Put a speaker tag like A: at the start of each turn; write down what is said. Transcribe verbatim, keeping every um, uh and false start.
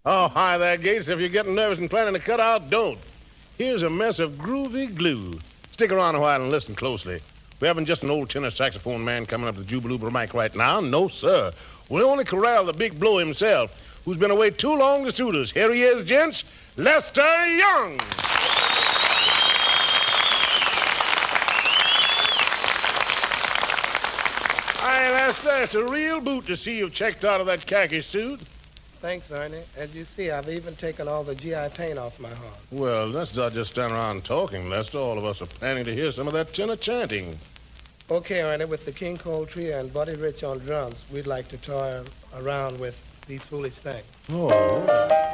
A: Oh, hi there, Gates. If you're getting nervous and planning to cut out, don't. Here's a mess of groovy glue. Stick around a while and listen closely. We haven't just an old tenor saxophone man coming up to the Jubaloober mic right now. No, sir. We only corral the big blow himself, who's been away too long to suit us. Here he is, gents, Lester Young. Hi, Lester. It's a real boot to see you've checked out of that khaki suit.
B: Thanks, Ernie. As you see, I've even taken all the G I paint off my horn.
A: Well, let's not just stand around talking, Lester. All of us are planning to hear some of that tenor chanting.
B: Okay, Ernie, with the King Cole Trio and Buddy Rich on drums, we'd like to toy around with These Foolish Things.
A: Oh.